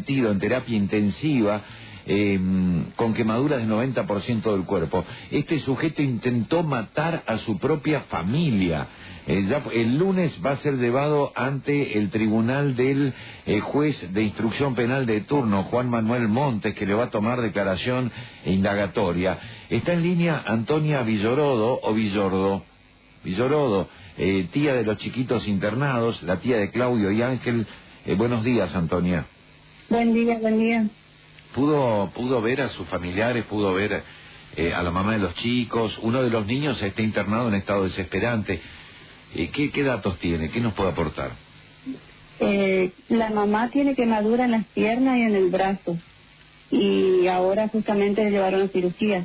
sometido en terapia intensiva con quemaduras del 90% del cuerpo. Este sujeto intentó matar a su propia familia. Ya el lunes va a ser llevado ante el tribunal del juez de instrucción penal de turno, Juan Manuel Montes, que le va a tomar declaración indagatoria. Está en línea Antonia Villorodo, o Villorodo, tía de los chiquitos internados, la tía de Claudio y Ángel. Buenos días, Antonia. Buen día, buen día. ¿Pudo ver a sus familiares, pudo ver a la mamá de los chicos? Uno de los niños está internado en estado desesperante. ¿Qué datos tiene? ¿Qué nos puede aportar? La mamá tiene quemadura en las piernas y en el brazo. Y ahora justamente le llevaron a cirugía.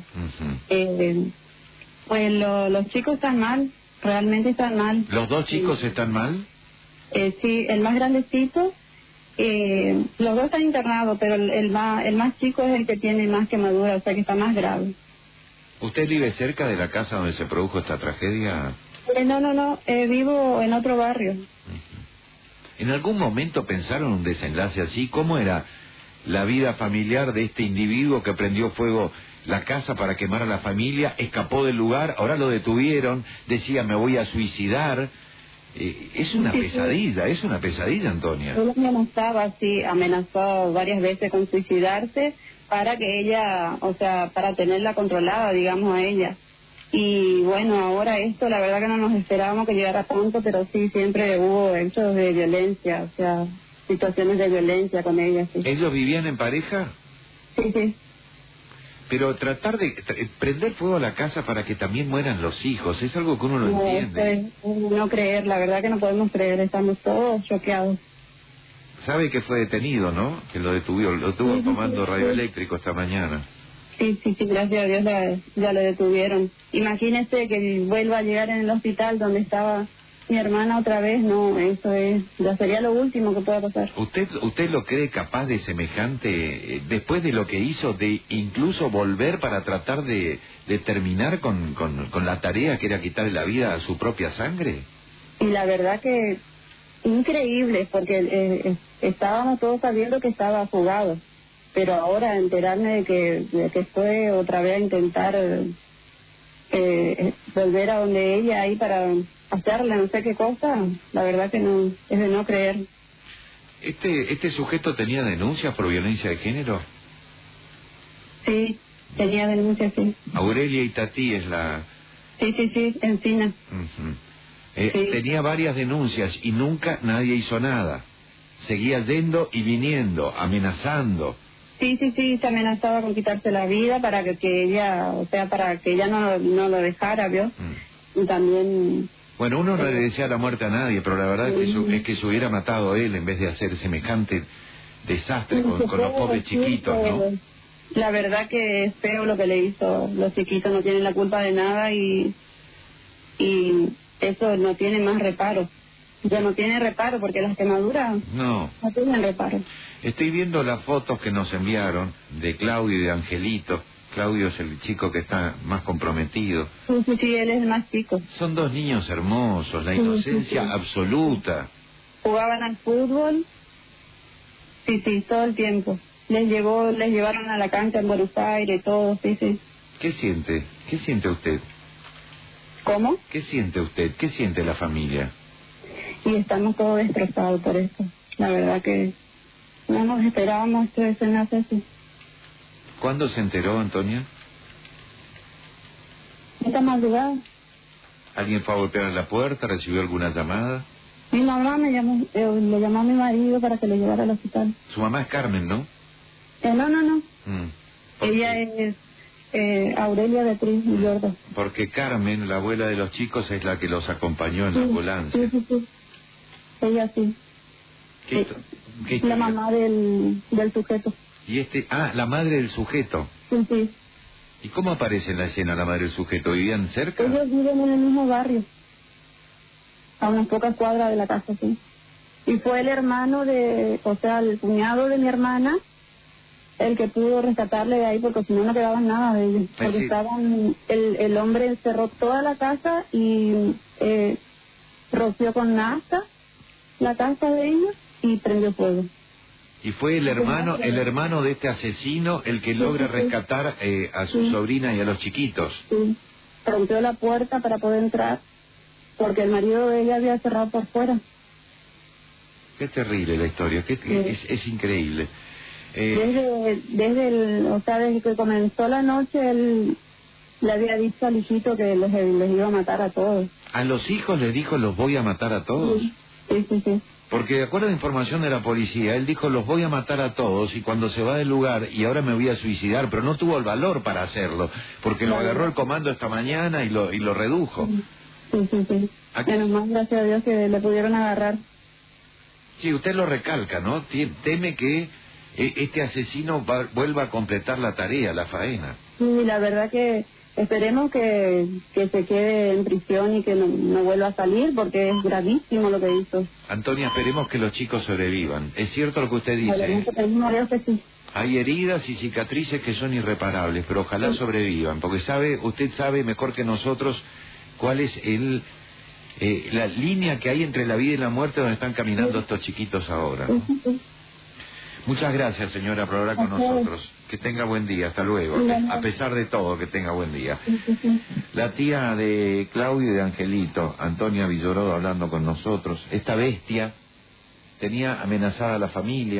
Pues los chicos están mal, realmente están mal. ¿Los dos chicos están mal? Sí, el más grandecito, los dos están internados, pero el más chico es el que tiene más quemadura, o sea que está más grave. ¿Usted vive cerca de la casa donde se produjo esta tragedia? No, vivo en otro barrio. ¿En algún momento pensaron un desenlace así? ¿Cómo era la vida familiar de este individuo que prendió fuego la casa para quemar a la familia, escapó del lugar, ahora lo detuvieron, decía me voy a suicidar? Es una pesadilla, Antonia. Él amenazó varias veces con suicidarse para que ella, o sea, para tenerla controlada, digamos, a ella. Y bueno, ahora esto, la verdad que no nos esperábamos que llegara tanto, pero sí, siempre hubo hechos de violencia, o sea, situaciones de violencia con ella, sí. ¿Ellos vivían en pareja? Sí. Pero tratar de prender fuego a la casa para que también mueran los hijos, es algo que uno no entiende. No creer, la verdad que no podemos creer, estamos todos choqueados. Sabe que fue detenido, ¿no? Que lo estuvo tomando radioeléctrico esta mañana. Sí, gracias a Dios ya lo detuvieron. Imagínese que vuelva a llegar en el hospital donde estaba mi hermana otra vez, no, eso ya sería lo último que pueda pasar. ¿Usted lo cree capaz de semejante, después de lo que hizo, de incluso volver para tratar de terminar con la tarea que era quitarle la vida a su propia sangre? Y la verdad que increíble, porque estábamos todos sabiendo que estaba fugado, pero ahora enterarme de que fue otra vez a intentar volver a donde ella ahí para hacerle no sé qué cosa, la verdad que no, es de no creer. ¿Este sujeto tenía denuncias por violencia de género? Sí, tenía denuncias, sí. Aurelia Itatí es la... Sí, Encina. Sí. Tenía varias denuncias y nunca nadie hizo nada. Seguía yendo y viniendo, amenazando. Sí, se amenazaba con quitarse la vida para que ella, o sea, para que ella no lo dejara, ¿vio? Y también... Bueno, uno no le desea la muerte a nadie, pero la verdad es que se hubiera matado él en vez de hacer semejante desastre con los pobres chiquitos, ¿no? La verdad que es feo lo que le hizo. Los chiquitos no tienen la culpa de nada y eso no tiene más reparo. Ya no tiene reparo porque las quemaduras no tienen reparo. Estoy viendo las fotos que nos enviaron de Claudio y de Angelito. Claudio es el chico que está más comprometido. Sí, él es el más chico. Son dos niños hermosos, la inocencia absoluta. Jugaban al fútbol, sí, todo el tiempo. Les llevaron a la cancha en Buenos Aires, todo, sí. ¿Qué siente usted? ¿Cómo? ¿Qué siente usted? ¿Qué siente la familia? Y estamos todos destrozados por eso. La verdad que no nos esperábamos este desenlace así. ¿Cuándo se enteró, Antonia? Esta madrugada. ¿Alguien fue a golpear a la puerta? ¿Recibió alguna llamada? Mi mamá le llamó a mi marido para que lo llevara al hospital. Su mamá es Carmen, ¿no? No. Ella es Aurelia Beatriz Villorodo. Porque Carmen, la abuela de los chicos, es la que los acompañó en la ambulancia. Sí. Ella sí. ¿Qué la mamá del sujeto. ¿Y la madre del sujeto? Sí. ¿Y cómo aparece en la escena la madre del sujeto? ¿Vivían cerca? Ellos viven en el mismo barrio, a unas pocas cuadras de la casa, sí. Y fue el hermano el cuñado de mi hermana, el que pudo rescatarle de ahí, porque si no quedaban nada de ellos. Porque el hombre cerró toda la casa y roció con nafta la casa de ellos y prendió fuego. Y fue el hermano de este asesino el que logra rescatar a su sobrina y a los chiquitos. Sí, rompió la puerta para poder entrar, porque el marido de ella había cerrado por fuera. Qué terrible la historia, es increíble. Desde que comenzó la noche, él le había dicho al hijito que les iba a matar a todos. ¿A los hijos les dijo los voy a matar a todos? Sí. Porque de acuerdo a la información de la policía, él dijo los voy a matar a todos y cuando se va del lugar y ahora me voy a suicidar, pero no tuvo el valor para hacerlo, porque lo agarró el comando esta mañana y lo redujo. Sí. Menos mal, gracias a Dios, que le pudieron agarrar. Sí, usted lo recalca, ¿no? Teme que este asesino vuelva a completar la tarea, la faena. Sí, la verdad que esperemos que se quede en prisión y que no vuelva a salir, porque es gravísimo lo que hizo. Antonia, esperemos que los chicos sobrevivan. Es cierto lo que usted dice. Que sí. Hay heridas y cicatrices que son irreparables, pero ojalá sobrevivan, porque usted sabe mejor que nosotros cuál es la línea que hay entre la vida y la muerte donde están caminando estos chiquitos ahora, ¿no? Muchas gracias, señora, por hablar con nosotros. Que tenga buen día. Hasta luego. A pesar de todo, que tenga buen día. La tía de Claudio y de Angelito, Antonia Villorodo, hablando con nosotros. Esta bestia tenía amenazada a la familia.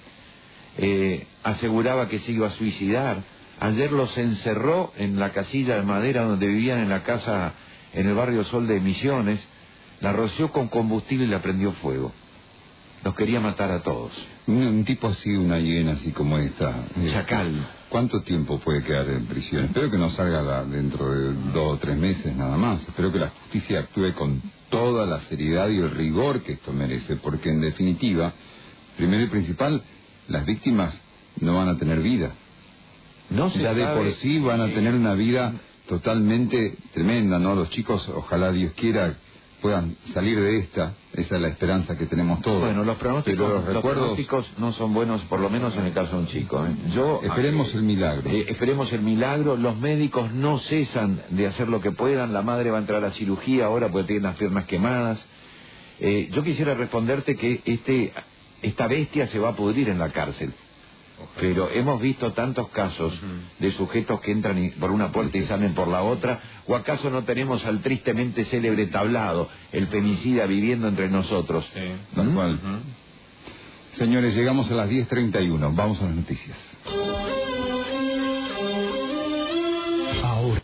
Aseguraba que se iba a suicidar. Ayer los encerró en la casilla de madera donde vivían en la casa en el barrio Sol de Misiones. La roció con combustible y la prendió fuego. Los quería matar a todos. Un tipo así, una hiena así como esta. Chacal. ¿Cuánto tiempo puede quedar en prisión? Espero que no salga dentro de 2 o 3 meses nada más. Espero que la justicia actúe con toda la seriedad y el rigor que esto merece, porque en definitiva, primero y principal, las víctimas no van a tener vida. No se ya de sabe, por sí van a tener una vida totalmente tremenda, ¿no? Los chicos, ojalá Dios quiera, puedan salir de esta. Esa es la esperanza que tenemos todos. Bueno, los pronósticos no son buenos, por lo menos en el caso de un chico. Esperemos el milagro. Esperemos el milagro. Los médicos no cesan de hacer lo que puedan. La madre va a entrar a cirugía ahora porque tiene las piernas quemadas. Yo quisiera responderte que esta bestia se va a pudrir en la cárcel. Pero hemos visto tantos casos de sujetos que entran por una puerta y salen por la otra. ¿O acaso no tenemos al tristemente célebre Tablado, el femicida, viviendo entre nosotros? Tal cual. Señores, llegamos a las 10:31. Vamos a las noticias.